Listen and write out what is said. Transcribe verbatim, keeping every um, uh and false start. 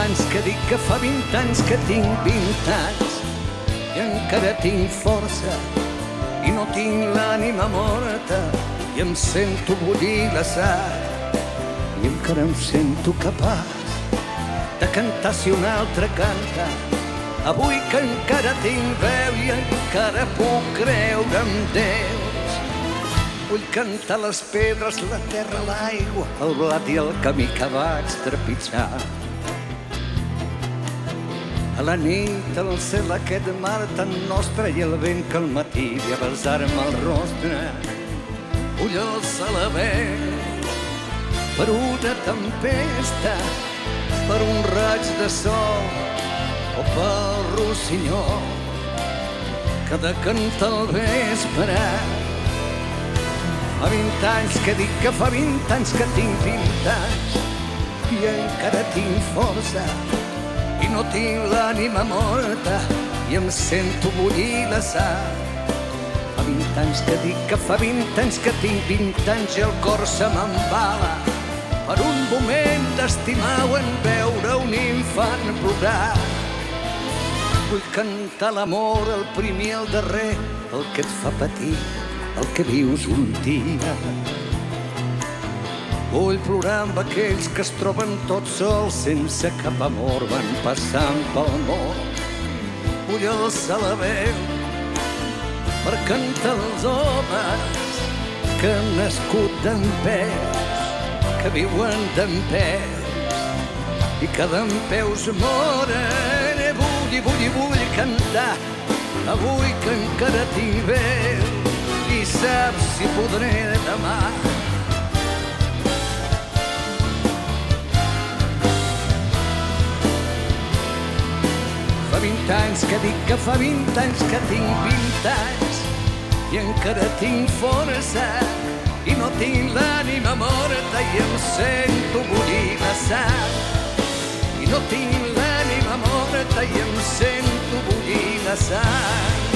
anys que dic que fa vint anys que tinc vint anys i encara tinc força i no tinc l'ànima morta i em sento bullir la sang i encara em sento capaç de cantar si un altre canta. Avui que encara tinc veu i encara puc creure en Déu, vull cantar les pedres, la terra, l'aigua, el blat i el camí que vaig trepitjar. A la nit, al cel, aquest mar tan nostre i el vent que al matí ve a besar-me el rostre. Vull alçar la veu per una tempesta, per un raig de sol o pel rossinyol que ha de cantar al vespre. Fa vint anys que dic que fa vint anys que tinc vint anys i encara tinc força i no tinc l'ànima morta i em sento bullir la sang. Fa vint anys que dic que fa vint anys que tinc vint anys i el cor se m'embala per un moment d'estimar o en veure un infant plorar. Vull cantar l'amor, el primer i el darrer, el que et fa patir, el que vius un dia. Vull plorar amb aquells que es troben tots sols sense cap amor, van passant pel món. Vull alçar la veu per cantar els homes que han nascut dempeus, que viuen dempeus i que dempeus moren. Vull i vull i vull cantar avui que encara tinc veu i saps si podré demà. Fa vint anys que dic que fa vint anys que tinc vint anys i encara tinc força i no tinc l'ànima morta i em sento bullir la sang. I no tinc l'ànima morta i em sento bullir la sang.